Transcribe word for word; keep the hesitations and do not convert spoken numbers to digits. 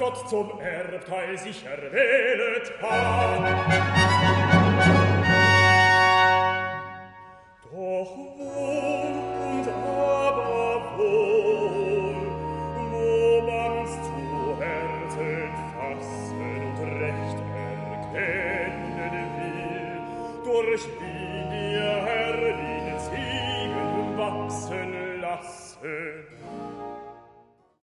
Gott zum Erbteil sich erwählet hat. Doch wohl und aber wohl, wo man's zu Herzen fassen und recht erkennen will, durch die der Herr den Segen wachsen lassen.